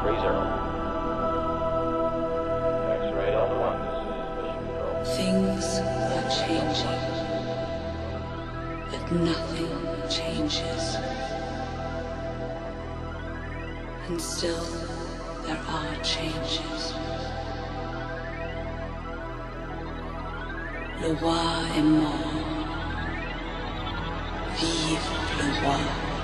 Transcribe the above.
freezer. X-ray Delta One, this is Mission Control. Things are changing, but nothing changes. And still, there are changes. Le roi est mort. Vive le roi.